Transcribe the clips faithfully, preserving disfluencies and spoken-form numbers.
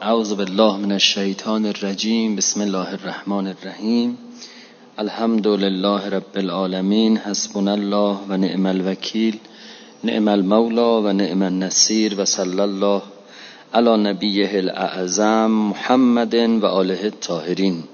اعوذ بالله من الشیطان الرجیم. بسم الله الرحمن الرحیم. الحمد لله رب العالمین. حسبنا الله و نعم الوکیل. نعم المولا و نعم النصیر. و صلی الله علی نبیه الاعظم محمد و آله الطاهرین.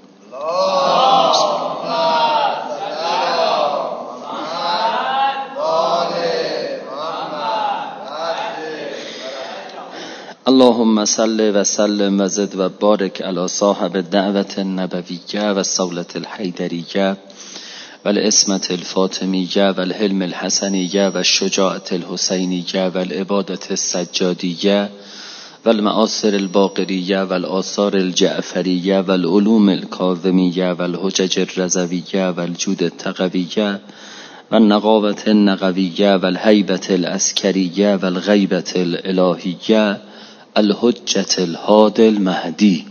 اللهم صل و سلم و زد و بارک علی صاحب دعوت النبویه و الصولة الحیدریه و العصمت الفاطمیه و الحلم الحسنیه و الشجاعت الحسینیه و العبادت السجادیه و المعاصر الباقریه و الآثار الجعفریه و العلوم الکاظمیه و الحجج الرضویه و الجود التقویه و النقاوة النقویه و الهیبة العسکریه و الغیبة الالهیه الحجة الهادی المهدی.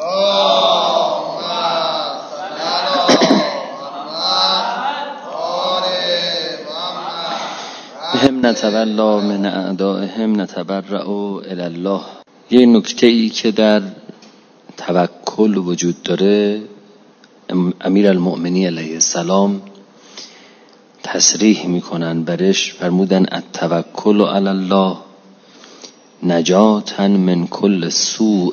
بهم نتولا من اعدائهم نتبرأ الی الله. یه نکته ای که در توکل وجود داره، امیرالمؤمنین علیه السلام تصریح میکنن برش، فرمودن التوکل علی الله نجاتا من کل سوء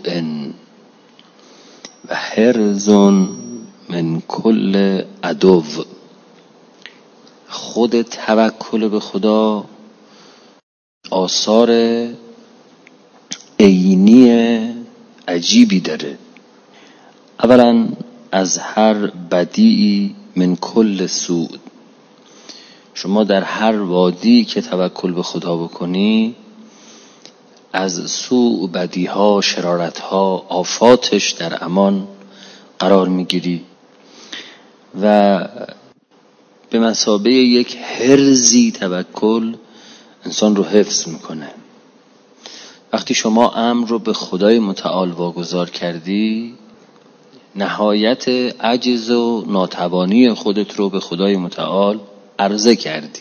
و حرز من کل عدو. خود توکل به خدا آثار عینی عجیبی داره. اولا از هر بدیعی من کل سوء. شما در هر وادی که توکل به خدا بکنی از سوء، بدیها، شرارتها، آفاتش در امان قرار میگیری و به مثابه یک حرزی توکل انسان رو حفظ میکنه. وقتی شما امر رو به خدای متعال واگذار کردی، نهایت عجز و ناتوانی خودت رو به خدای متعال عرضه کردی،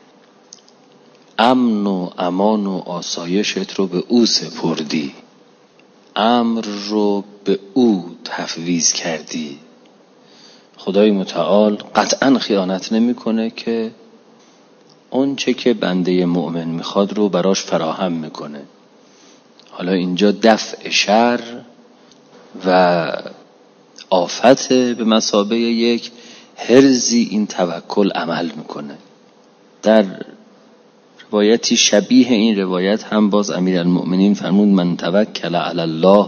امن و امان و آسایشت رو به او سپردی، امر رو به او تفویض کردی. خدای متعال قطعا خیانت نمیکنه که اون چه که بنده مؤمن میخواد رو براش فراهم میکنه. حالا اینجا دفع شر و آفت به مثابه یک حرزی این توکل عمل میکنه. در روایتی شبیه این روایت هم باز امیرالمؤمنین فرمود من توکل علی الله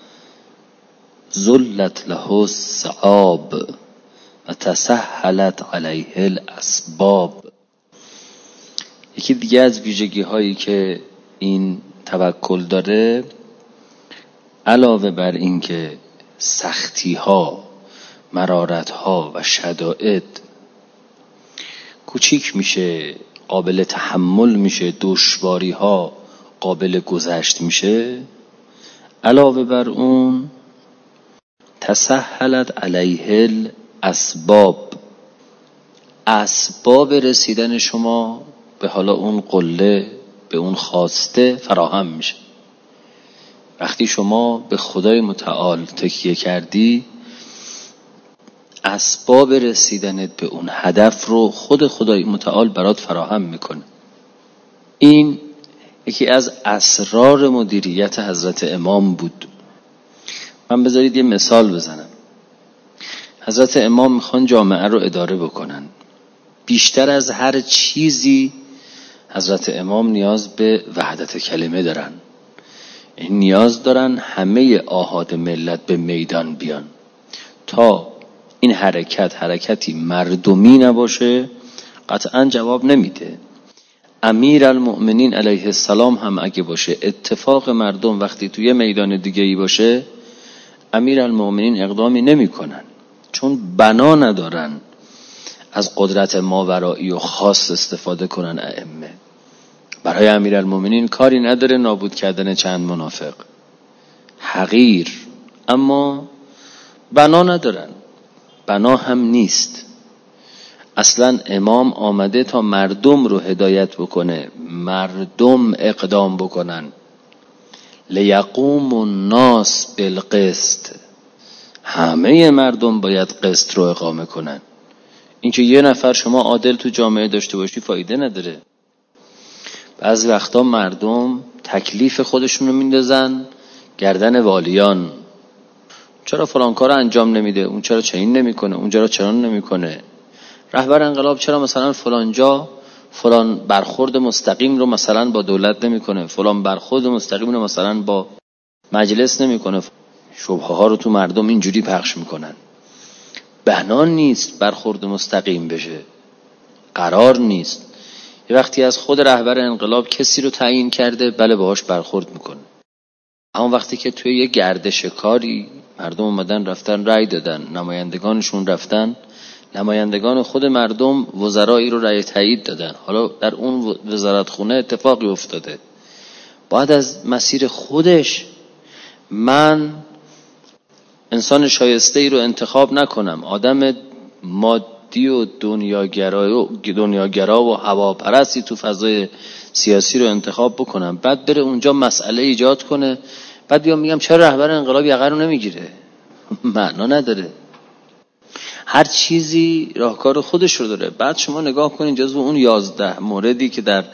ذلت له الصعاب و تسهلت علیه الاسباب. یکی دیگه از ویژگی هایی که این توکل داره، علاوه بر این که سختی ها، مرارت ها و شدائد کوچیک میشه، قابل تحمل میشه، دشواری ها قابل گذشت میشه، علاوه بر اون تسهلت علیه الاسباب، اسباب رسیدن شما به حالا اون قله، به اون خواسته فراهم میشه. وقتی شما به خدای متعال تکیه کردی، اسباب رسیدنت به اون هدف رو خود خدای متعال برات فراهم میکنه. این یکی از اسرار مدیریت حضرت امام بود. من بذارید یه مثال بزنم. حضرت امام میخوان جامعه رو اداره بکنن. بیشتر از هر چیزی حضرت امام نیاز به وحدت کلمه دارن. این نیاز دارن همه آحاد ملت به میدان بیان تا این حرکت حرکتی مردمی نباشه. قطعا جواب نمیده. امیرالمؤمنین علیه السلام هم اگه باشه، اتفاق مردم وقتی توی میدان دیگه ای باشه، امیرالمؤمنین اقدامی نمی کنن، چون بنا ندارن از قدرت ماورایی و خاص استفاده کنن. ائمه برای امیرالمؤمنین کاری نداره نابود کردن چند منافق حقیر، اما بنا ندارن، بنا هم نیست. اصلا امام آمده تا مردم رو هدایت بکنه، مردم اقدام بکنن. لیقوم الناس بالقسط، همه مردم باید قسط رو اقامه کنن. اینکه یه نفر شما عادل تو جامعه داشته باشی فایده نداره. بعضی وقتا مردم تکلیف خودشون رو میندازن گردن والیان. چرا فلان کار انجام نمیده، اون چرا چنین نمیکنه، اون چرا چنان نمیکنه. رهبر انقلاب چرا مثلا فلان جا فلان برخورد مستقیم رو مثلا با دولت نمیکنه، فلان برخورد مستقیم رو مثلا با مجلس نمیکنه. شبهه ها رو تو مردم اینجوری پخش میکنن. بهنان نیست برخورد مستقیم بشه، قرار نیست. یه وقتی از خود رهبر انقلاب کسی رو تعیین کرده، بله باهاش برخورد میکنه. اما وقتی که توی یه گردش کاری مردم اومدن رفتن رأی دادن، نمایندگانشون رفتن، نمایندگان خود مردم وزرایی رو رأی تایید دادن، حالا در اون وزارت خونه اتفاقی افتاده، باید از مسیر خودش من انسان شایسته ای رو انتخاب نکنم، آدم مادی و دنیاگرا دنیاگرا و هواپرستی تو فضای سیاسی رو انتخاب بکنم، بعد بره اونجا مسئله ایجاد کنه، بعد بیام میگم چرا رهبر انقلاب یقه رو نمیگیره. معنا نداره. هر چیزی راهکار خودش رو داره. بعد شما نگاه کنید جزو اون یازده موردی که در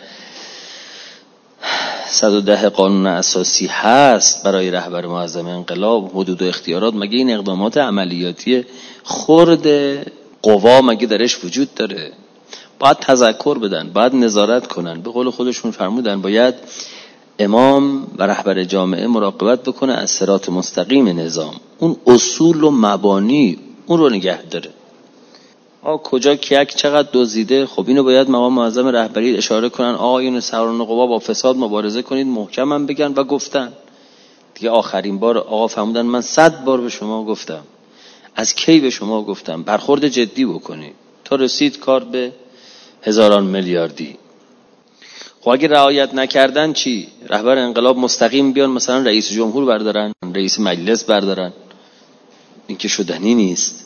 صد و ده قانون اساسی هست برای رهبر معظم انقلاب، حدود و اختیارات، مگه این اقدامات عملیاتی خرد قوا مگه درش وجود داره؟ باید تذکر بدن، باید نظارت کنن. به قول خودشون فرمودن باید امام و رهبر جامعه مراقبت بکنه از صراط مستقیم نظام، اون اصول و مبانی اون رو نگه داره. آقا کجا کیک چقدر دزدیده، خب اینو باید مقام معظم رهبری اشاره کنن، آقایون سران قوا با فساد مبارزه کنید، محکم هم بگن و گفتن دیگه. آخرین بار آقا فرمودن من صد بار به شما گفتم، از کی به شما گفتم برخورد جدی بکنید، تا رسید کار به هزاران میلیاردی. خب اگه رعایت نکردن چی؟ رهبر انقلاب مستقیم بیان مثلا رئیس جمهور بردارن، رئیس مجلس بردارن، این که شدنی نیست.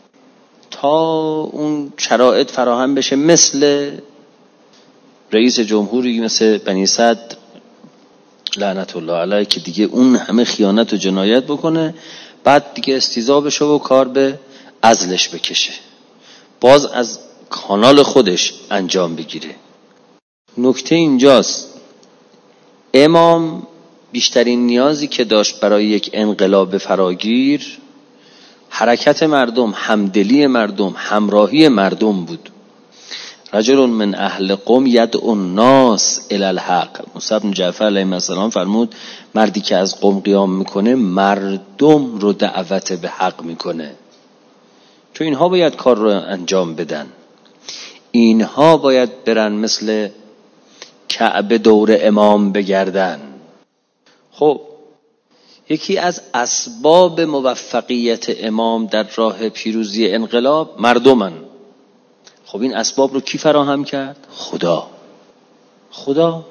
تا اون شرایط فراهم بشه مثل رئیس جمهوری مثل بنی صدر لعنت الله علیه که دیگه اون همه خیانت و جنایت بکنه، بعد دیگه استیضا بشه و کار به عزلش بکشه، باز از کانال خودش انجام بگیره. نکته اینجاست امام بیشترین نیازی که داشت برای یک انقلاب فراگیر حرکت مردم، همدلی مردم، همراهی مردم بود. رجل من اهل قوم یدعو الناس الی الحق. موسی بن جعفر علیه السلام فرمود مردی که از قوم قیام میکنه مردم رو دعوت به حق میکنه. تو اینها باید کار رو انجام بدن، اینها باید برن مثل کعبه دور امام بگردن. خب یکی از اسباب موفقیت امام در راه پیروزی انقلاب مردمن. خب این اسباب رو کی فراهم کرد؟ خدا. خدا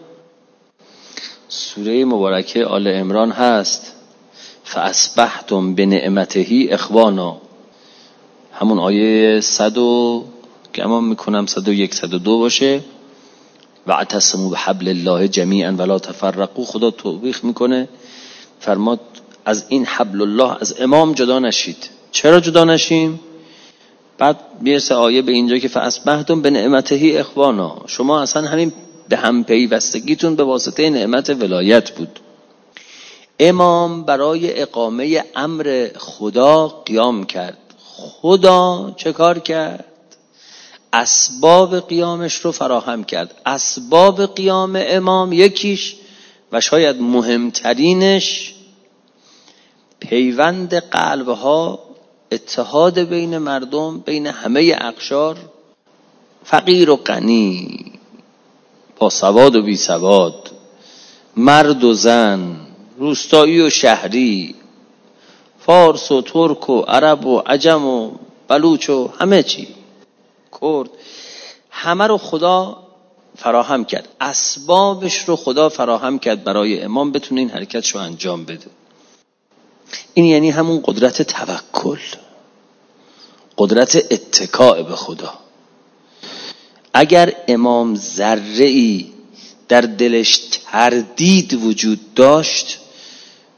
سوره مبارکه آل عمران هست فاصبحتم بنعمته اخوانا، همون آیه صد و گمان میکنم صد و یک صد و دو باشه، واعتصموا بحبل الله جمیعا ولا تفرقوا. خدا توبیخ میکنه، فرماد از این حبل الله، از امام جدا نشید. چرا جدا نشیم؟ بعد میرسه آیه به اینجا که فاصبحتم بنعمته اخوانا، شما اصلا همین به هم پیوستگیتون به واسطه نعمت ولایت بود. امام برای اقامه امر خدا قیام کرد. خدا چه کار کرد؟ اسباب قیامش رو فراهم کرد. اسباب قیام امام یکیش و شاید مهمترینش پیوند قلبها، اتحاد بین مردم، بین همه اقشار، فقیر و غنی، با سواد و بی سواد، مرد و زن، روستایی و شهری، فارس و ترک و عرب و عجم و بلوچ و همه چی، کرد، همه رو خدا فراهم کرد. اسبابش رو خدا فراهم کرد برای امام بتونه این حرکتش رو انجام بده. این یعنی همون قدرت توکل، قدرت اتکاء به خدا. اگر امام ذره‌ای در دلش تردید وجود داشت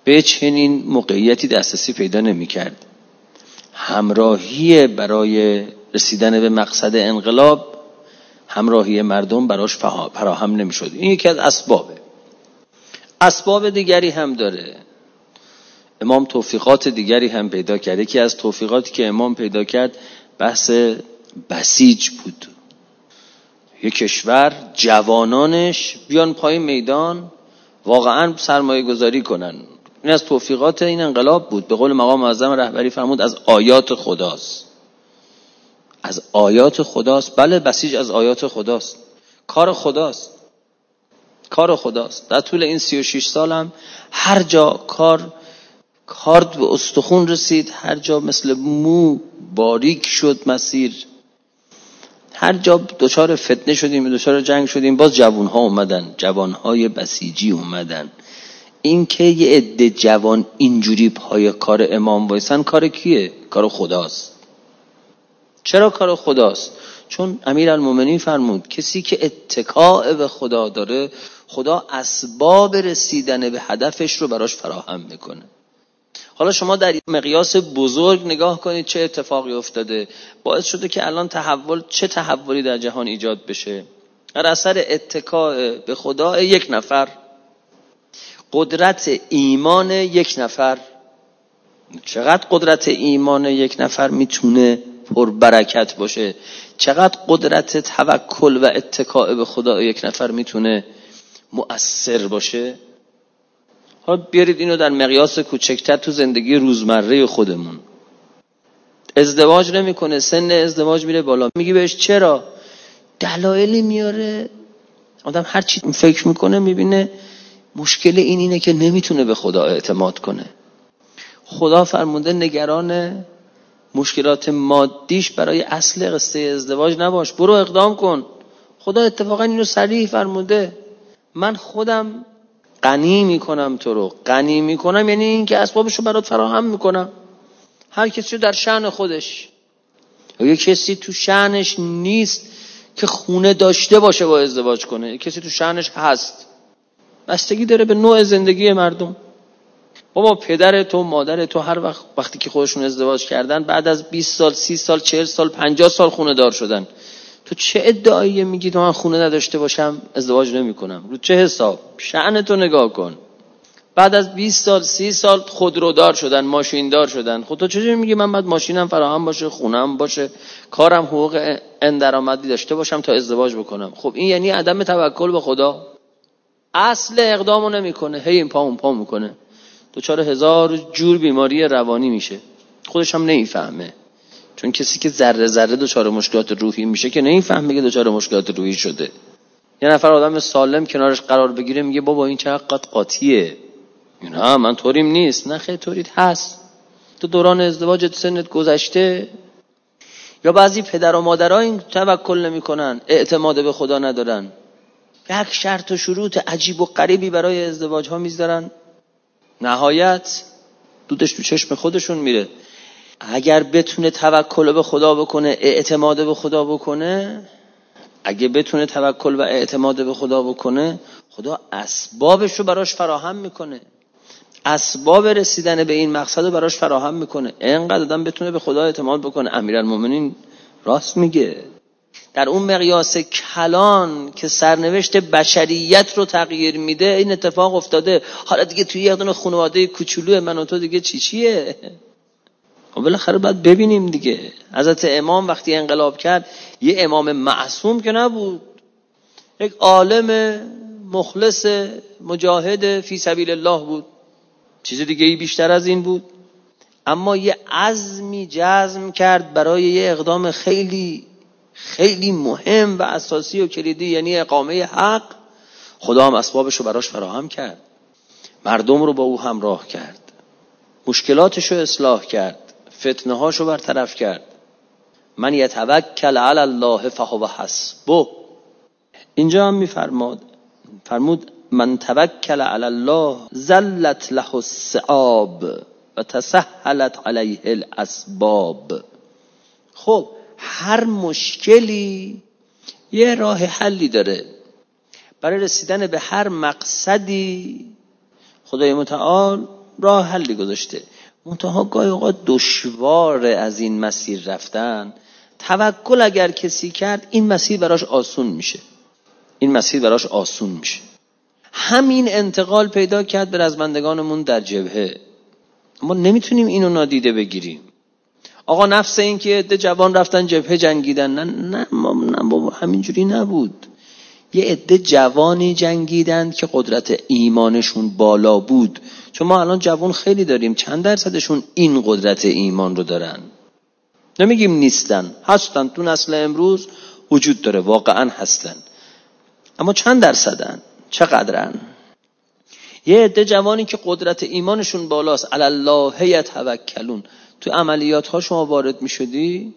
به چنین موقعیتی دسترسی پیدا نمی کرد. همراهی برای رسیدن به مقصد انقلاب، همراهی مردم براش فراهم نمی شد. این یکی از اسبابه. اسباب دیگری هم داره. امام توفیقات دیگری هم پیدا کرد. یکی از توفیقاتی که امام پیدا کرد بحث بسیج بود. یک کشور جوانانش بیان پای میدان واقعا سرمایه گذاری کنن. این از توفیقات این انقلاب بود. به قول مقام معظم رهبری فرمود از آیات خداست. از آیات خداست. بله، بسیج از آیات خداست. کار خداست. کار خداست. در طول این سی و شش سال هم هر جا کار کار به استخون رسید، هر جا مثل مو باریک شد مسیر، هر جا دچار فتنه شدیم، دچار جنگ شدیم، باز جوانها اومدن، جوانهای بسیجی اومدن. این که یه عده جوان اینجوری پای کار امام وایسن، کار کیه؟ کار خداست. چرا کار خداست؟ چون امیرالمومنین فرمود کسی که اتکاء به خدا داره، خدا اسباب رسیدن به هدفش رو براش فراهم میکنه. حالا شما در مقیاس بزرگ نگاه کنید چه اتفاقی افتاده، باعث شده که الان تحول، چه تحولی در جهان ایجاد بشه در اثر اتکاء به خدا یک نفر، قدرت ایمان یک نفر. چقدر قدرت ایمان یک نفر میتونه پربرکت باشه، چقدر قدرت توکل و اتکاء به خدا یک نفر میتونه مؤثر باشه. حالا بیارید اینو در مقیاس کوچکتر تو زندگی روزمره خودمون. ازدواج نمیکنه، سن ازدواج میره بالا، میگی بهش چرا؟ دلایلی میاره. آدم هر چی فکر میکنه میبینه مشکل این اینه که نمیتونه به خدا اعتماد کنه. خدا فرمونده نگران مشکلات مادیش برای اصل قصه ازدواج نباش، برو اقدام کن. خدا اتفاقا اینو صریح فرموده، من خودم غنی میکنم تو رو. غنی میکنم یعنی این که اسبابشو برات فراهم میکنم. هر کسی در شأن خودش. یا کسی تو شأنش نیست که خونه داشته باشه با ازدواج کنه، کسی تو شأنش هست. بستگی داره به نوع زندگی مردم. بابا پدر تو، مادر تو هر وقت وقتی که خودشون ازدواج کردن بعد از بیست سال، سی سال، چهل سال، پنجاه سال خونه دار شدن. تو چه ادعایی میگی تو من خونه نداشته باشم ازدواج نمی کنم؟ رو چه حساب؟ شأن تو نگاه کن. بعد از بیست سال، سی سال خودرودار شدن، ماشین دار شدن. خود تو چجوری میگی من بعد ماشینم فراهم باشه، خونم باشه، کارم حقوق اندرآمدی داشته باشم تا ازدواج بکنم؟ خب این یعنی عدم توکل به خدا. اصل اقدامو نمیکنه، هی این پا اون پا میکنه، دچار هزار جور بیماری روانی میشه، خودش هم نمیفهمه. چون کسی که ذره ذره دچار مشکلات روحی میشه که نمیفهمه که دچار مشکلات روحی شده. یه نفر آدم سالم کنارش قرار بگیره میگه بابا این چقدر قاطیه. نه من طوریم نیست. نه خیلی طوریت هست. تو دوران ازدواجت سنت گذشته. یا بعضی پدر و مادرها این توکل نمیکنن، اعتماد به خدا ندارن، یک شرط و شروط عجیب و غریبی برای ازدواج ها میذارن، نهایت دودش تو چشم خودشون میره. اگر بتونه توکل به خدا بکنه، اعتماد به خدا بکنه، اگه بتونه توکل و اعتماد به خدا بکنه، خدا اسبابش رو براش فراهم میکنه، اسباب رسیدن به این مقصد رو براش فراهم میکنه. اینقدر آدم بتونه به خدا اعتماد بکنه. امیرالمومنین راست میگه. در اون مقیاس کلان که سرنوشت بشریت رو تغییر میده این اتفاق افتاده. حالا دیگه توی یه دونه خانواده کوچولو من و تو دیگه چی چیه؟ خب بالاخره باید ببینیم دیگه. حضرت امام وقتی انقلاب کرد یه امام معصوم که نبود، یک عالم مخلص مجاهد فی سبیل الله بود. چیز دیگه ای بیشتر از این بود؟ اما یه عزمی جزم کرد برای یه اقدام خیلی خیلی مهم و اساسی و کلیدی، یعنی اقامه حق. خدا هم اسبابش رو براش فراهم کرد، مردم رو با او همراه کرد، مشکلاتش رو اصلاح کرد، فتنه هاشو برطرف کرد. من یتوکل علی الله فهو حسبه. اینجا هم میفرماد فرمود من توکل علی الله زلت له الصعاب و تسهلت علیه الاسباب. خب هر مشکلی یه راه حلی داره. برای رسیدن به هر مقصدی خدای متعال راه حلی گذاشته. منتها گاهی اوقات دشوار از این مسیر رفتن. توکل اگر کسی کرد این مسیر براش آسون میشه. این مسیر براش آسون میشه. همین انتقال پیدا کرد به رزمندگانمون در جبهه. ما نمیتونیم اینو نادیده بگیریم. آقا نفس این که عده جوان رفتن جبهه جنگیدن، نه نه نه بابا، همینجوری نبود. یه عده جوانی جنگیدن که قدرت ایمانشون بالا بود. چون ما الان جوان خیلی داریم، چند درصدشون این قدرت ایمان رو دارن؟ نمیگیم نیستن، هستن. تو نسل امروز وجود داره، واقعا هستن. اما چند درصدن؟ چقدرن؟ یه عده جوانی که قدرت ایمانشون بالاست، علی الله یتوکلون. تو عملیات ها شما وارد می شدی،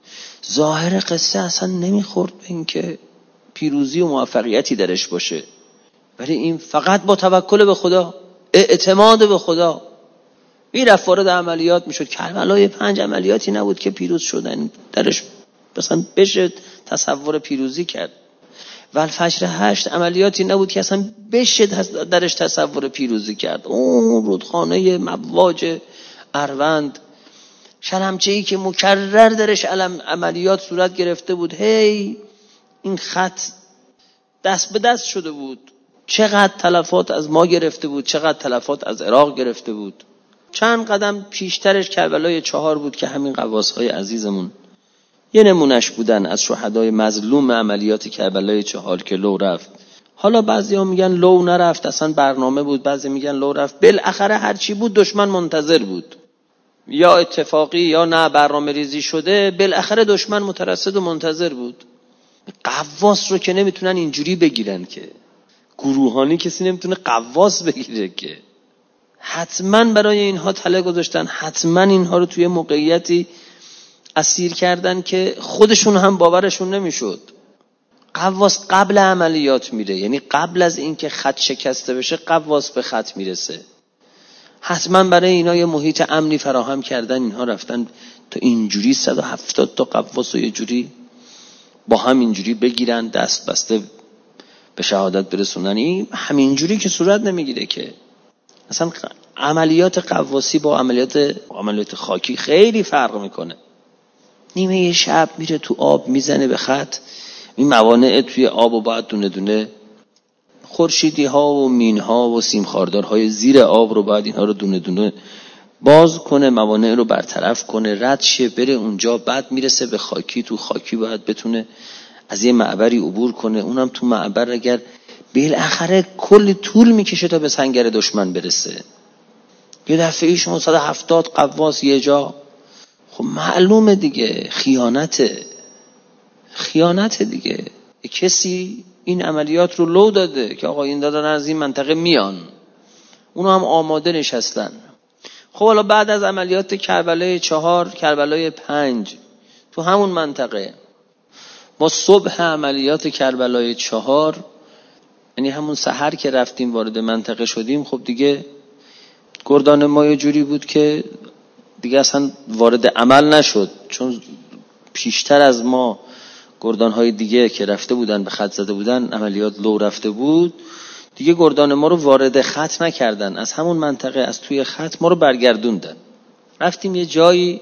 ظاهر قصه اصلا نمیخورد به این که پیروزی و موفقیتی درش باشه، ولی این فقط با توکل به خدا، اعتماد به خدا میرفت وارد عملیات میشد. کربلای پنج عملیاتی نبود که پیروز شدن درش مثلا بشه تصور پیروزی کرد. و الفجر هشت عملیاتی نبود که اصلا بشه درش تصور پیروزی کرد. اون رودخانه مواج اروند، شلمچه‌ای که مکرر درش عملیات صورت گرفته بود، هی این خط دست به دست شده بود. چقدر تلفات از ما گرفته بود، چقدر تلفات از عراق گرفته بود. چند قدم پیشترش کربلای چهار بود که همین قواس‌های عزیزمون یه نمونش بودن از شهدای مظلوم عملیات کربلای چهار که لو رفت. حالا بعضی ها میگن لو نرفت، اصلا برنامه بود. بعضی میگن لو رفت. بالاخره هرچی بود دشمن منتظر بود، یا اتفاقی یا نه برنامه ریزی شده. بالاخره دشمن مترصد و منتظر بود. قواس رو که نمیتونن اینجوری بگیرن که، گروهانی کسی نمیتونه قواس بگیره که. حتما برای اینها تله گذاشتن، حتما اینها رو توی موقعیتی اسیر کردن که خودشون هم باورشون نمیشد. قواس قبل عملیات میره، یعنی قبل از اینکه خط شکسته بشه قواس به خط میرسه. حتما برای اینا یه محیط امنی فراهم کردن. اینها رفتن تا اینجوری صد و هفتاد تا قواس و یه جوری با هم اینجوری بگیرن، دست بسته به شهادت برسونن. این همینجوری که صورت نمیگیره که. اصلا عملیات قواسی با عملیات عملیات خاکی خیلی فرق میکنه. نیمه یه شب میره تو آب میزنه به خط. این موانع توی آب و باید دونه دونه خورشیدی ها و مین ها و سیم خاردار های زیر آب رو باید اینها رو دونه دونه باز کنه، موانع رو برطرف کنه، رد شه بره اونجا. بعد میرسه به خاکی. تو خاکی باید بتونه از یه معبری عبور کنه. اونم تو معبر اگر بالاخره کلی طول میکشه تا به سنگر دشمن برسه. یه دفعه شما صد و هفتاد قواس یه جا، خب معلومه دیگه خیانته. خیانته دیگه. کسی این عملیات رو لو داده که آقا این دادن از این منطقه میان، اونو هم آماده نشستن. خب حالا بعد از عملیات کربلای چهار، کربلای پنج، تو همون منطقه ما صبح عملیات کربلای چهار، یعنی همون سحر که رفتیم وارد منطقه شدیم، خب دیگه گردان ما یه جوری بود که دیگه اصلا وارد عمل نشد، چون پیشتر از ما گردان‌های دیگه که رفته بودن به خط زده بودن، عملیات لو رفته بود، دیگه گردان ما رو وارد خط نکردن. از همون منطقه از توی خط ما رو برگردوندن. رفتیم یه جایی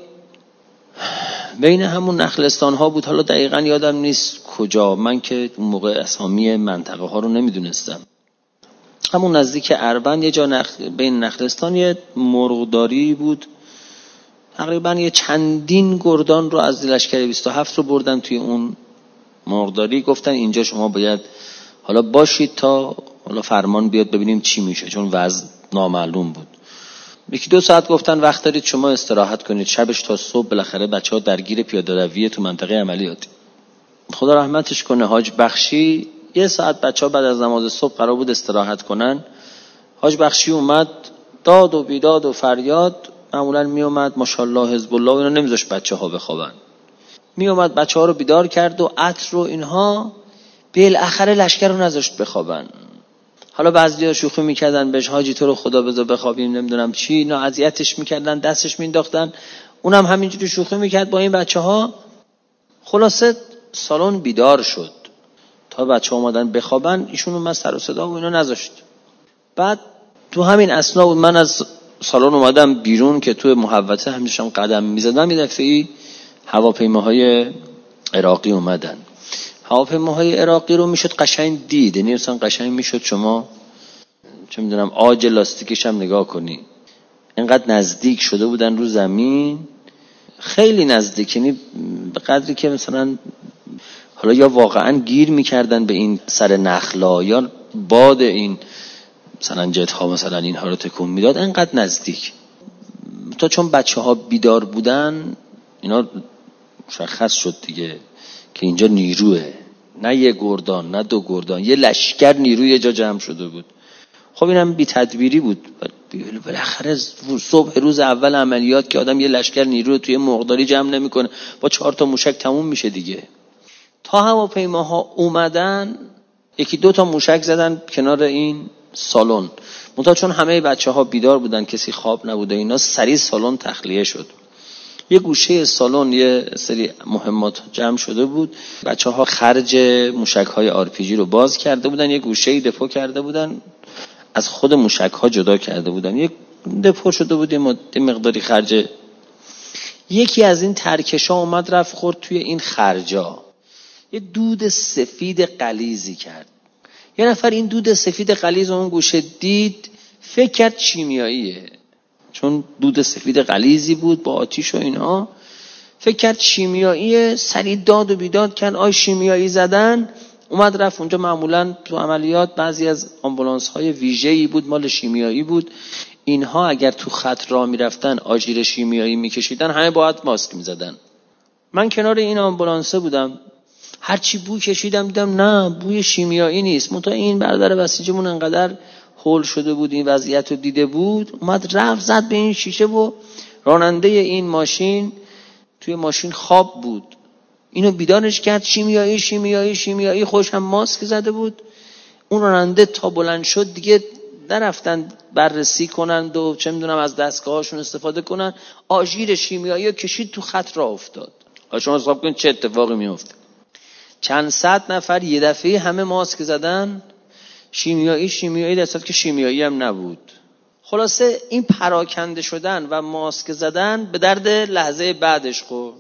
بین همون نخلستان ها بود، حالا دقیقاً یادم نیست کجا، من که اون موقع اسامی منطقه ها رو نمیدونستم. همون نزدیک اروند یه جا نخ... بین نخلستان یه مرغداری بود. تقریباً یه چندین گردان رو از لشکر بیست و هفت رو بردن توی اون مرغداری. گفتن اینجا شما باید حالا باشید تا حالا فرمان بیاد ببینیم چی میشه، چون وضع نامعلوم بود. یکی دو ساعت گفتن وقت دارید شما استراحت کنید، شبش تا صبح بالاخره بچه‌ها درگیر پیاده روی تو منطقه عملیاتی. خدا رحمتش کنه حاج بخشی، یه ساعت بچه‌ها بعد از نماز صبح قرار بود استراحت کنن. حاج بخشی اومد، داد و بیداد و فریاد. معمولا می اومد ماشاءالله حزب الله اینا نمیذاش بچه‌ها بخوابن، می اومد بچه‌ها رو بیدار کرد و عطر رو اینها، بالاخره لشکر رو نذاشت بخوابن. حالا بعضی‌ها شوخی میکردن بهش، حاجی تو رو خدا بذار بخوابیم، نمیدونم چی، اینا اذیتش میکردن، دستش مینداختن. اونم همینجوری شوخی میکرد با این بچه‌ها. خلاصه سالن بیدار شد. تا بچه‌ها اومدن بخوابن ایشون اومد سر و صدا و اینا نذاشت. بعد تو همین اثنا بود من از سالن اومدم بیرون که تو محوطه همشون قدم میزدم، یه دفعه هواپیماهای عراقی اومدن. هواپیماهای عراقی رو میشد قشنگ دید، یعنی مثلا قشنگ میشد شما چه میدونم آج لاستیکش هم نگاه کنی، اینقدر نزدیک شده بودن رو زمین، خیلی نزدیک، یعنی به قدری که مثلا حالا یا واقعا گیر میکردن به این سر نخلا یا باد این مثلا جت ها مثلا اینها رو تکون میداد، اینقدر نزدیک. تا چون بچه ها بیدار بودن اینا مشخص شد دیگه که اینجا نیروه، نه یه گردان نه دو گردان، یه لشکر نیروی یه جا جمع شده بود. خب اینم بی تدبیری بود، بالاخره صبح روز اول عملیات که آدم یه لشکر نیرو رو توی مقداری جمع نمیکنه، با چهار تا موشک تموم میشه دیگه. تا هواپیماها اومدن یکی دو تا موشک زدن کنار این سالن، منتها چون همه بچه‌ها بیدار بودن کسی خواب نبوده اینا، سریع سالن تخلیه شد. یه گوشه سالن یه سری مهمات جمع شده بود، بچه‌ها خرج موشک‌های آر پی جی رو باز کرده بودن، یه گوشه‌ای دپو کرده بودن، از خود موشک‌ها جدا کرده بودن، یک دپو شده بود یه مقداری خرج. یکی از این ترکشا اومد رفت خورد توی این خرجا، یه دود سفید غلیظی کرد. یه نفر این دود سفید غلیظ اون گوشه دید، فکر کرد شیمیاییه، چون دود سفید غلیظی بود با آتیش و اینها، فکر کرد شیمیاییه، سریع داد و بیداد کرد آی شیمیایی زدن. اومد رفت اونجا، معمولا تو عملیات بعضی از آمبولانس های ویژه‌ای بود مال شیمیایی بود، اینها اگر تو خط راه میرفتن آژیر شیمیایی میکشیدن همه باید ماسک میزدن. من کنار این آمبولانسه بودم، هرچی بو کشیدم دیدم نه بوی شیمیایی نیست. منتها این برادر بسیجمون انقدر هول شده بود این وضعیت رو دیده بود، اومد رفت زد به این شیشه و راننده این ماشین توی ماشین خواب بود، اینو بیدارش کرد، شیمیایی شیمیایی شیمیایی، خودش هم ماسک زده بود. اون راننده تا بلند شد دیگه نرفتن بررسی کنند و چه میدونم از دستگاهاشون استفاده کنن، آژیر شیمیایی کشید تو خط راه افتاد. شما حساب کنید چه اتفاقی میفته. چند صد نفر یه دفعه همه ماسک زدن، شیمیایی شیمیایی، در صورتی که شیمیایی هم نبود. خلاصه این پراکنده شدن و ماسک زدن به درد لحظه بعدش خورد.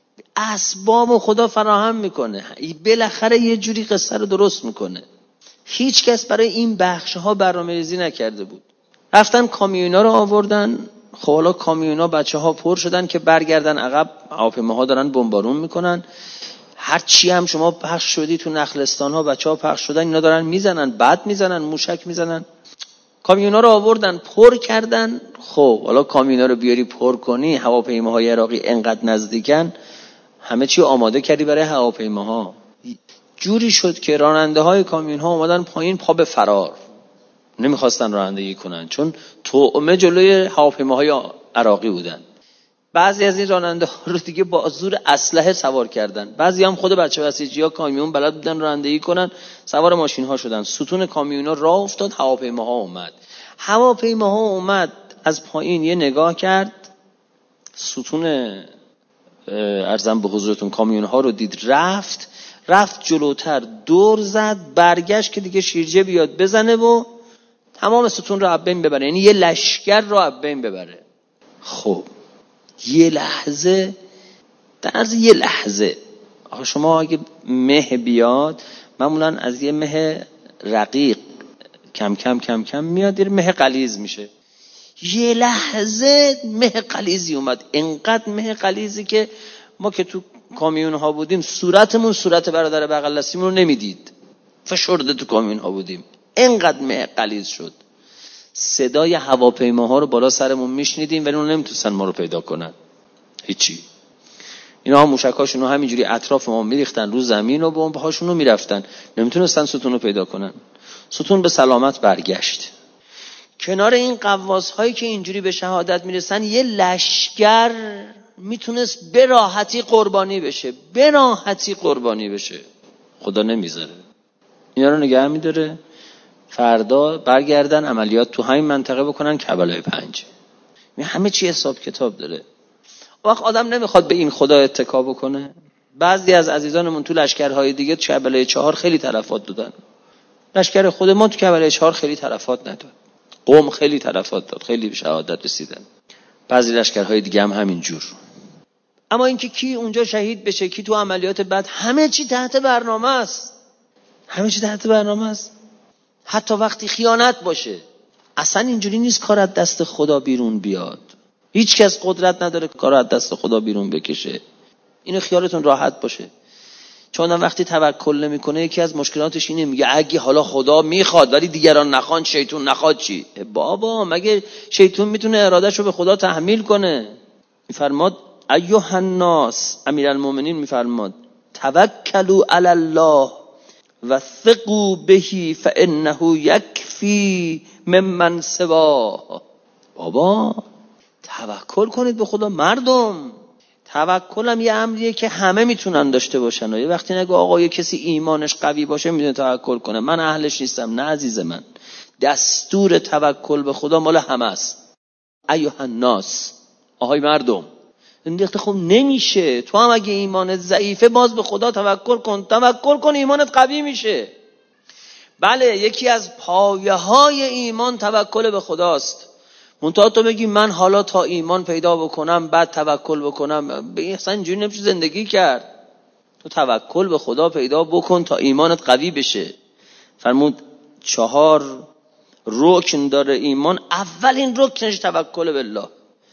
اسباب خدا فراهم میکنه، بالاخره یه جوری قصه رو درست میکنه. هیچ کس برای این بخش ها برنامه‌ریزی نکرده بود. رفتن کامیونا رو آوردن، خب حالا کامیونا بچه ها پر شدن که برگردن عقب، هواپیماها دارن بمبارون میکنن. هر چی هم شما پخش شدی تو نخلستان ها بچه ها پخش شدن، اینا دارن میزنن، بعد میزنن، موشک میزنن. کامیونا رو آوردن پر کردن. خب حالا کامیونا رو بیاری پر کنی، هواپیماهای عراقی انقدر نزدیکن، همه چی آماده کردی برای هواپیماها. جوری شد که راننده های کامیون ها اومدن پایین پا به فرار، نمیخواستن رانندگی کنن چون طعمه جلوی هواپیماهای عراقی بودن. بعضی از این راننده ها رو دیگه با زور اسلحه سوار کردن، بعضی هم خود بچه بسیجی ها کامیون بلد بودن رانندگی کنن، سوار ماشین ها شدن. ستون کامیون ها راه افتاد، هواپیماها اومد. هواپیماها اومد از پایین یه نگاه کرد، ستون ارزم به حضورتون کامیون ها رو دید، رفت رفت جلوتر، دور زد، برگشت که دیگه شیرجه بیاد بزنه و تمام ستون رو از بین ببره، یعنی یه لشکر رو از بین ببره. خب یه لحظه، در عرض یه لحظه، آخه شما اگه مه بیاد معمولا از یه مه رقیق کم کم کم کم میاد یه مه غلیظ میشه. یه لحظه مه غلیظی اومد، انقدر مه غلیظی که ما که تو کامیون ها بودیم صورتمون صورت برادر بغل دستیمون رو نمیدید، فشرده تو کامیون ها بودیم، انقدر مه غلیظ شد. صدای هواپیماها رو بالا سرمون میشنیدیم ولی اون نمیتونستن ما رو پیدا کنن، هیچی. اینا هم موشکاشون رو همینجوری اطراف ما میریختن رو زمین و بمب هاشون رو میرفتن، نمیتونستن ستون رو پیدا کنن. ستون به سلامت برگشت. کنار این قواس هایی که اینجوری به شهادت میرسن یه لشکر میتونست به راحتی قربانی بشه، به راحتی قربانی بشه. خدا نمیذاره، اینا رو نگه میداره فردا برگردن عملیات تو همین منطقه بکنن کربلای پنج. همه چی حساب کتاب داره. وقت آدم نمیخواد به این خدا اتکا بکنه. بعضی از عزیزانمون تو لشکرهای دیگه کربلای چهار خیلی تلفات دادن، لشکر خود ما تو کربلای چهار خیلی تلفات نداد. قوم خیلی تلفات داد، خیلی به شهادت رسیدن. بعضی لشکرهای دیگه هم همین جور. اما اینکه کی اونجا شهید بشه، کی تو عملیات بعد، همه چی تحت برنامه است. همه چی تحت برنامه است. حتی وقتی خیانت باشه اصلا اینجوری نیست کار از دست خدا بیرون بیاد. هیچ کس قدرت نداره کار از دست خدا بیرون بکشه. اینو خیالتون راحت باشه. چون وقتی توکل نمیکنه یکی از مشکلاتش اینه، میگه اگه حالا خدا میخواد ولی دیگران نخوان، شیطون نخواد چی؟ بابا مگه شیطون میتونه ارادهشو به خدا تحمیل کنه؟ میفرماد ایها الناس، امیرالمومنین میفرماد توکلوا علی الله و ثقوا به فانه یکفی ممن سواه. بابا توکل کنید به خدا مردم. توکل هم یه امریه که همه میتونن داشته باشن. یه وقتی نگه آقا یه کسی ایمانش قوی باشه میتونه توکل کنه، من اهلش نیستم. نه عزیز من، دستور توکل به خدا مال همه است. ایها الناس، آهای مردم. این دیگه خب نمیشه. تو هم اگه ایمانت ضعیفه باز به خدا توکل کن. توکل کن ایمانت قوی میشه. بله یکی از پایه های ایمان توکل به خداست. منتها تو بگی من حالا تا ایمان پیدا بکنم بعد توکل بکنم، به اصلا اینجوری نمیشه زندگی کرد. تو توکل به خدا پیدا بکن تا ایمانت قوی بشه. فرمود چهار رکن داره ایمان، اولین رکنش توکل بالله.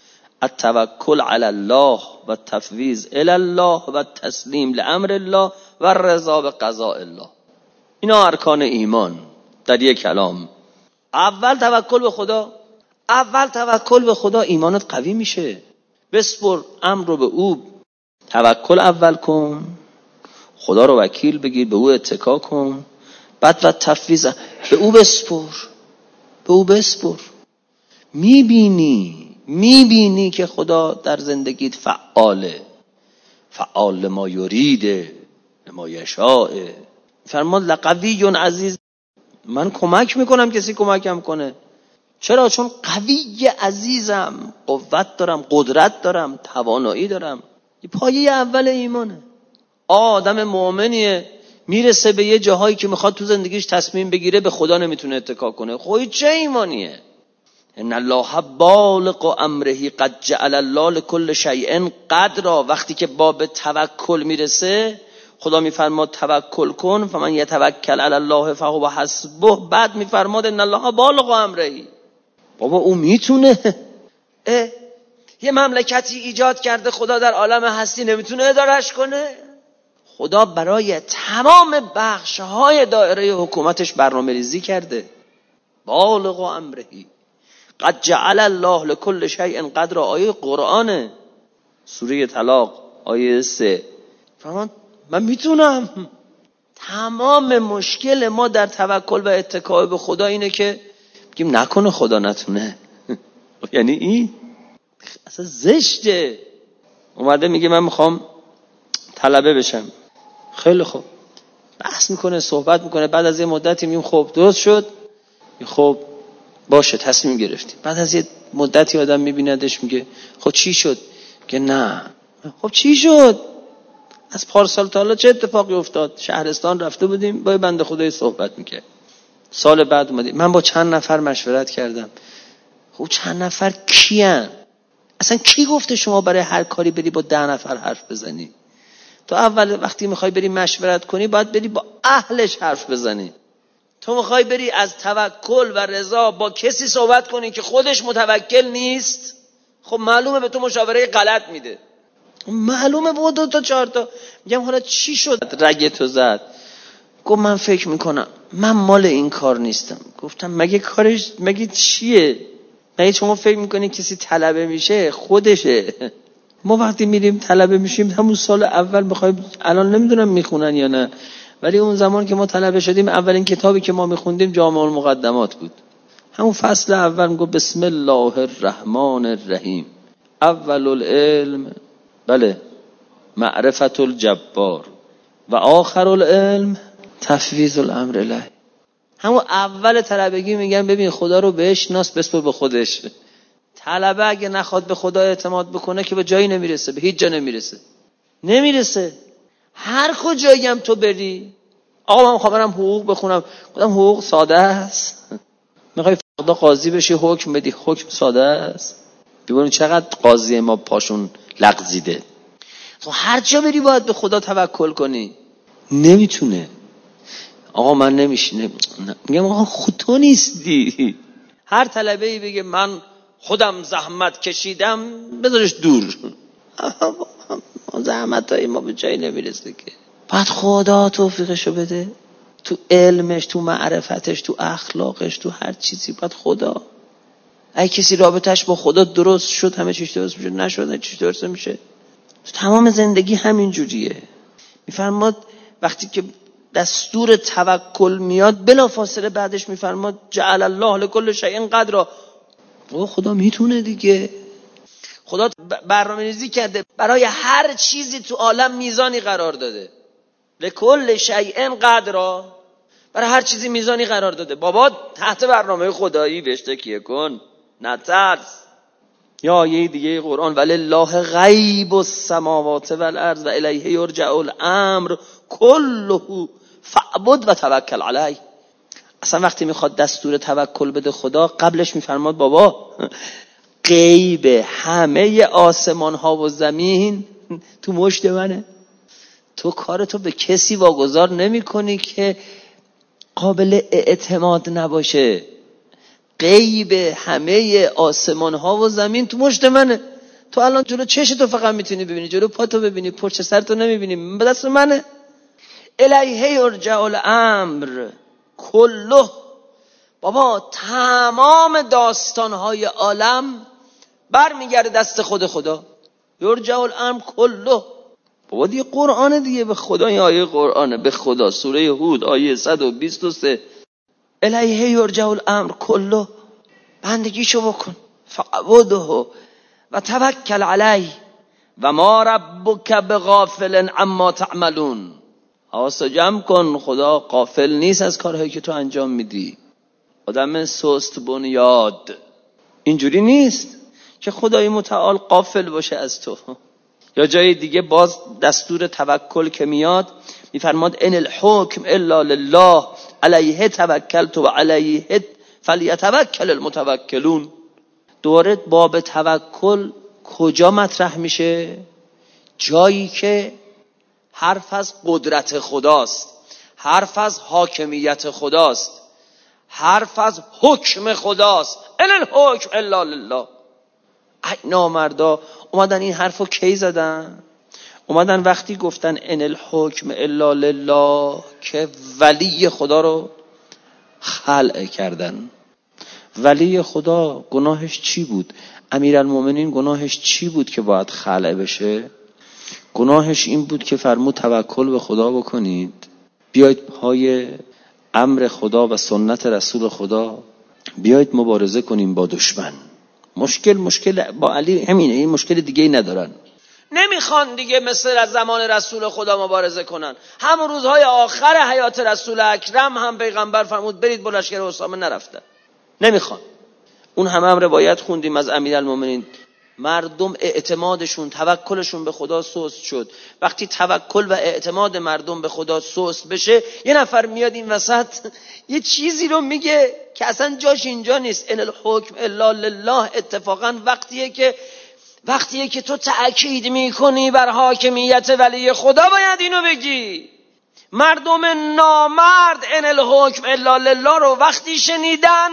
التوکل علی الله و تفویض الی الله و تسلیم لامر الله و رضا بقضاء الله. اینا ارکان ایمان در یک کلام. اول توکل به خدا. اول توکل به خدا، ایمانت قوی میشه. بسپر امر رو به او، توکل اول کن، خدا رو وکیل بگیر، به او اتکا کن، بعد و تفویض به او بسپر. به او بسپر. میبینی میبینی که خدا در زندگیت فعاله. فعال ما یریده ما یشاء. فرمان لقوی عزیز، من کمک میکنم کسی کمکم کنه. چرا؟ چون قوی عزیزم، قوت دارم، قدرت دارم، توانایی دارم. این پایه اول ایمانه. آدم مؤمنیه میرسه به یه جاهایی که میخواد تو زندگیش تصمیم بگیره، به خدا نمیتونه اتکا کنه. خب چه ایمانیه؟ ان الله بالغ امره قد جعل الله لكل شیء قدرا. وقتی که باب توکل میرسه خدا میفرماد توکل کن، فمن یتوکل علی الله فهو حسبه. بعد میفرماد ان الله بالغ امره. بابا او میتونه. یه مملکتی ایجاد کرده خدا در عالم هستی، نمیتونه ادارش کنه؟ خدا برای تمام بخش‌های دایره حکومتش برنامه‌ریزی کرده. بالغ امره قد جعل الله لكل شیء قدر. آیه قرآنه، سوره طلاق آیه سه. فرمان من میتونم. تمام مشکل ما در توکل و اتکا به خدا اینه که بگیم نکنه خدا نتونه. یعنی این اصلا زشته. اومده میگه من میخوام طلبه بشم. خیلی خوب، بحث میکنه، صحبت میکنه. بعد از یه مدتی میگیم خب درست شد، خب باشه تصمیم گرفتیم. بعد از یه مدتی آدم میبیندش میگه خب چی شد؟ که نه. خب چی شد؟ از پارسال تا حالا چه اتفاقی افتاد؟ شهرستان رفته بودیم با بنده خدای صحبت میکرد. سال بعد اومدیم، من با چند نفر مشورت کردم. خب چند نفر کیان؟ اصلا کی گفته شما برای هر کاری بری با ده نفر حرف بزنی؟ تو اول وقتی میخوای بری مشورت کنی باید بری با اهلش حرف بزنی. تو میخوای بری از توکل و رضا با کسی صحبت کنی که خودش متوکل نیست، خب معلومه به تو مشاوره غلط میده. معلومه با دو تا چهار تا. میگم حالا چی شد رگتو زد؟ گفت من فکر میکنم من مال این کار نیستم. گفتم مگه کارش مگه چیه؟ مگه شما فکر میکنی کسی طلبه میشه؟ خودشه. ما وقتی میریم طلبه میشیم همون سال اول میخوایم، الان نمیدونم میخونن یا نه، ولی اون زمان که ما طلبه شدیم اولین کتابی که ما میخوندیم جامع المقدمات بود. همون فصل اول میگه بسم الله الرحمن الرحیم، اول العلم بله معرفت الجبار و آخر العلم تفویض الامر الیه. همون اول طلبگی میگن ببین خدا رو بشناس، بسپر به خودش. طلبه اگه نخواد به خدا اعتماد بکنه که به جایی نمیرسه، به هیچ جا نمیرسه. نمیرسه. هر کجایی هم تو بری، آقا من میخوام برم حقوق بخونم، گفتم حقوق ساده است. میخوای خدا قاضی بشی حکم بدی، حکم ساده است. ببینید چقدر قاضی ما پاشون لغزیده. تو هر جا بری باید به خدا توکل کنی. نمیتونه. آقا من نمیشه. میگم آقا خود تو نیستی. هر طلبه‌ای بگه من خودم زحمت کشیدم، بذارش دور. زحمتای ما به جایی نمیرسه که. بعد خدا توفیقشو بده. تو علمش، تو معرفتش، تو اخلاقش، تو هر چیزی باید خدا. اگه کسی رابطش با خدا درست شد، همه چیز درست میشه. نشد، همه چیز درست میشه. تمام زندگی همین جوریه. میفرماد وقتی که دستور توکل میاد، بلافاصله بعدش میفرماد جعل الله لكل شیء قدرا. او خدا میتونه دیگه. خدا برنامه‌ریزی کرده برای هر چیزی تو عالم میزانی قرار داده. لكل شیء قدرا، برای هر چیزی میزانی قرار داده. بابا تحت برنامه خدایی بهش تکیه کن، نترس. یا آیه دیگه قرآن ولله غیب السماوات والارض و الیه یرجع الامر کله فاعبد و توکل علیه. اصلا وقتی میخواد دستور توکل بده خدا، قبلش میفرماد بابا غیب همه آسمان ها و زمین تو مشت منه. تو کارتو به کسی واگذار نمی کنی که قابل اعتماد نباشه. غیب همه آسمان ها و زمین تو مشت منه. تو الان جلو چشتو فقط میتونی ببینی، جلو پاتو ببینی، پشت سرتو نمیبینی. به دست منه. الیه یرجع الامر کله. بابا تمام داستانهای عالم برمیگرده دست خود خدا. یرجع الامر کله. بابا دیگه قرآن دیگه، به خدا این آیه قرآنه، به خدا. سوره هود آیه صد و بیست و سه. الیه یرجع الامر کله. بندگیشو بکن، فعبده و توکل علیه و ما ربک بغافل عما تعملون. حواس جمع کن، خدا غافل نیست از کارهایی که تو انجام میدی. آدم سست بنیاد اینجوری نیست که خدای متعال غافل باشه از تو. یا جای دیگه باز دستور توکل که میاد میفرماد ان الحکم الا لله علیه توکلت و علیه فلیتوکل المتوکلون. دوباره باب توکل کجا مطرح میشه؟ جایی که حرف از قدرت خداست، حرف از حاکمیت خداست، حرف از حکم خداست. ان الحکم الا لله. ای نامردا اومدن این حرفو کی زدن؟ اومدن وقتی گفتن ان الحکم الا لله که ولی خدا رو خلع کردن. ولی خدا گناهش چی بود؟ امیرالمومنین گناهش چی بود که باید خلع بشه؟ گناهش این بود که فرمود توکل به خدا بکنید، بیاید پای امر خدا و سنت رسول خدا، بیاید مبارزه کنیم با دشمن. مشکل مشکل با علی همینه، این مشکل دیگه ای ندارن. نمیخوان دیگه مثل از زمان رسول خدا مبارزه کنن. همون روزهای آخر حیات رسول اکرم هم پیغمبر فرمود برید با لشکر اسامه، نرفتن. نمیخوان. اون هم هم روایت خوندیم از امیرالمومنین. مردم اعتمادشون، توکلشون به خدا سست شد. وقتی توکل و اعتماد مردم به خدا سست بشه، یه نفر میاد این وسط یه چیزی رو میگه که اصلا جاش اینجا نیست. ان الحکم الا لله اتفاقا وقتیه که وقتیه که تو تأکید میکنی بر حاکمیت ولی خدا، باید اینو بگی. مردم نامرد ان الحکم الا لله رو وقتی شنیدن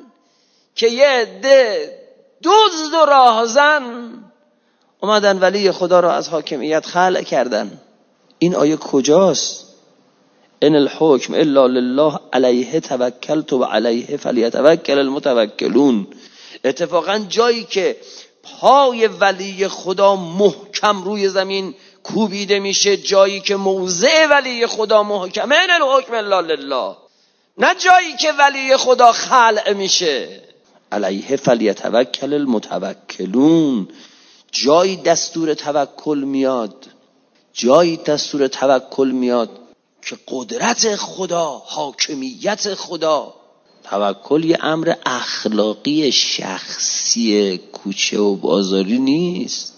که یه عده دزد و راهزن اومدن ولی خدا رو از حاکمیت خلع کردن. این آیه کجاست؟ ان الحکم الا لله علیه توکلت و علیه فلیتوکل المتوکلون. اتفاقا جایی که پای ولی خدا محکم روی زمین کوبیده میشه، جایی که موضع ولی خدا محکمه، ان الحکم الا لله. نه جایی که ولی خدا خلع میشه. علیه فلیتوکل المتوکلون. جایی دستور توکل میاد، جایی دستور توکل میاد که قدرت خدا، حاکمیت خدا. توکل یه امر اخلاقی شخصی کوچه و بازاری نیست.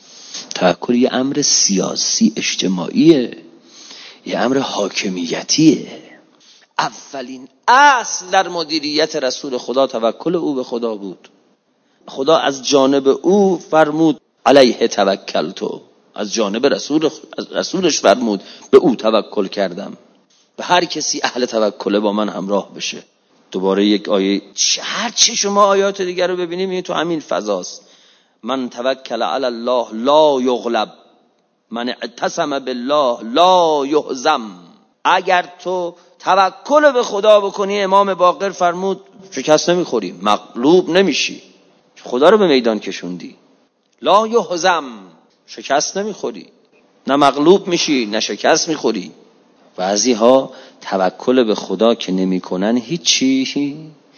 توکل یه امر سیاسی اجتماعیه، یه امر حاکمیتیه. اولین اصل در مدیریت رسول خدا توکل او به خدا بود. خدا از جانب او فرمود علیه توکلتو، از جانب رسول رسولش فرمود به او توکل کردم. به هر کسی اهل توکله با من همراه بشه. دوباره یک آیه، هر چی شما آیات دیگر رو ببینیم این تو همین فضاست. من توکل علی الله لا یغلب، من اعتصم بالله لا یهزم. اگر تو توکل به خدا بکنی، امام باقر فرمود شکست نمیخوری، مغلوب نمیشی، خدا رو به میدان کشوندی. لا یهزم، شکست نمیخوری، نه مغلوب میشی نه شکست میخوری. بعضی ها توکل به خدا که نمیکنن هیچی،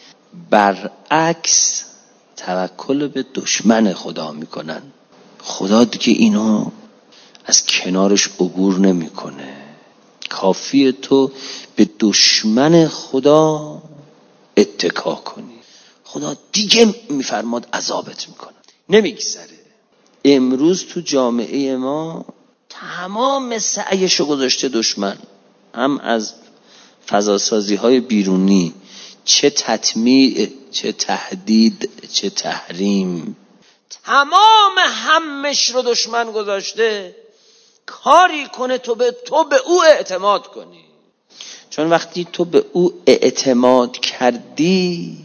برعکس توکل به دشمن خدا میکنن. خدا دیگه اینو از کنارش عبور نمیکنه. کافیه تو به دشمن خدا اتکا کنی، خدا دیگه میفرماد عذابت میکنه، نمیگذره. امروز تو جامعه ما تمام سعیشو گذاشته دشمن، هم از فضاسازی های بیرونی، چه تطمیع، چه تهدید، چه تحریم، تمام همش رو دشمن گذاشته کاری کنه تو به تو به او اعتماد کنی. چون وقتی تو به او اعتماد کردی،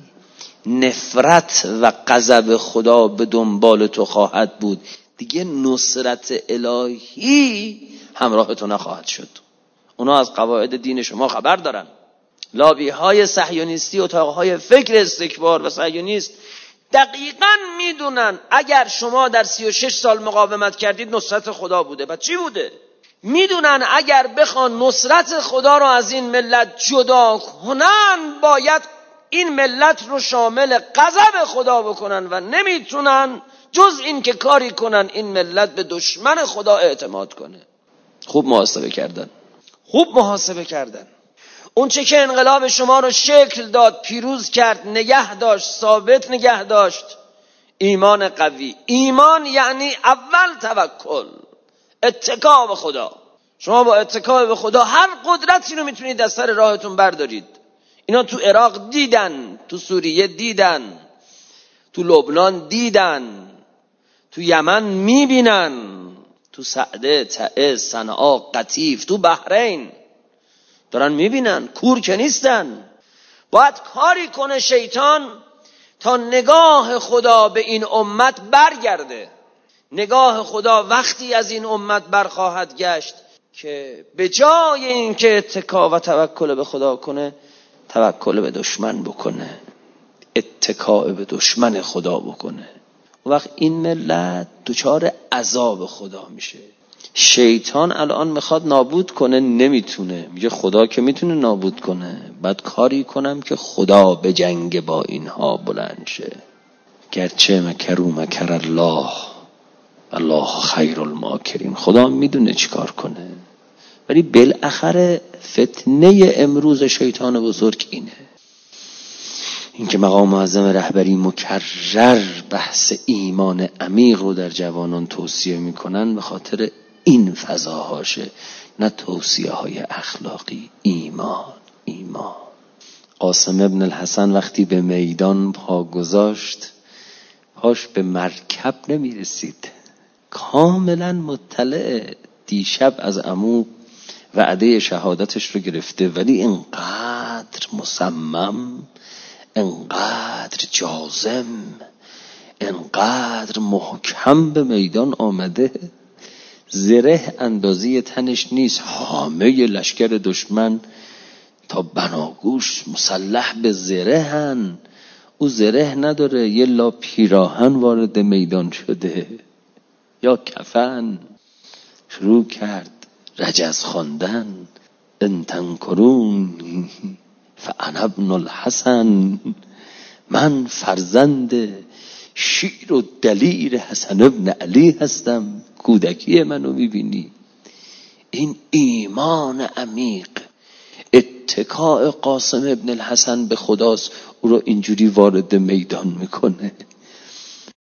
نفرت و غضب خدا به دنبال تو خواهد بود، دیگه نصرت الهی همراه تو نخواهد شد. اونا از قواعد دین شما خبر دارن. لابی های صهیونیستی، اتاقهای فکر استکبار و صهیونیست دقیقاً میدونن اگر شما در سی و شش سال مقاومت کردید نصرت خدا بوده. بعد چی بوده؟ میدونن اگر بخوان نصرت خدا رو از این ملت جدا کنن، باید این ملت رو شامل غضب خدا بکنن و نمیتونن جز این که کاری کنن این ملت به دشمن خدا اعتماد کنه. خوب محاسبه کردن، خوب محاسبه کردن. اون چه که انقلاب شما رو شکل داد، پیروز کرد، نگه داشت، ثابت نگه داشت، ایمان قوی. ایمان یعنی اول توکل، اتکا به خدا. شما با اتکا به خدا هر قدرتی رو میتونید از سر راهتون بردارید. اینا تو عراق دیدن، تو سوریه دیدن، تو لبنان دیدن، تو یمن میبینن، تو سعده، تعز، صنعا، قطیف، تو بحرین دارن میبینن. کور که نیستن. باید کاری کنه شیطان تا نگاه خدا به این امت برگرده. نگاه خدا وقتی از این امت برخواهد گشت که به جای این که اتکا و توکل به خدا کنه، توکل به دشمن بکنه، اتکا به دشمن خدا بکنه. اون وقت این ملت دچار عذاب خدا میشه. شیطان الان میخواد نابود کنه، نمیتونه. میگه خدا که میتونه نابود کنه، بعد کاری کنم که خدا به جنگ با اینها بلند شه. گرچه مکرو مکر الله الله خیر الماکرین، خدا میدونه چیکار کنه، ولی بالاخره فتنه امروز شیطان بزرگ اینه، اینکه مقام معظم رهبری مکرر بحث ایمان عمیق رو در جوانان توصیه میکنن به خاطر این فضاهاشه، نه توصیه های اخلاقی. ایمان ایمان. قاسم ابن الحسن وقتی به میدان پا گذاشت، پاش به مرکب نمیرسید. کاملا مطلع، دیشب از عمو وعده شهادتش رو گرفته، ولی انقدر مصمم، انقدر جازم، انقدر محکم به میدان آمده، زره اندازی تنش نیست. حامه لشکر دشمن تا بناگوش مسلح به زره هن، او زره نداره، یه لا پیراهن وارد میدان شده یا کفن. شروع کرد رجز خواندن، انتنکرون فانا ابن الحسن، من فرزند شیر و دلیر حسن ابن علی هستم. کودکی منو میبینی؟ این ایمان عمیق، اتکاء قاسم ابن الحسن به خداست، او رو اینجوری وارد میدان میکنه.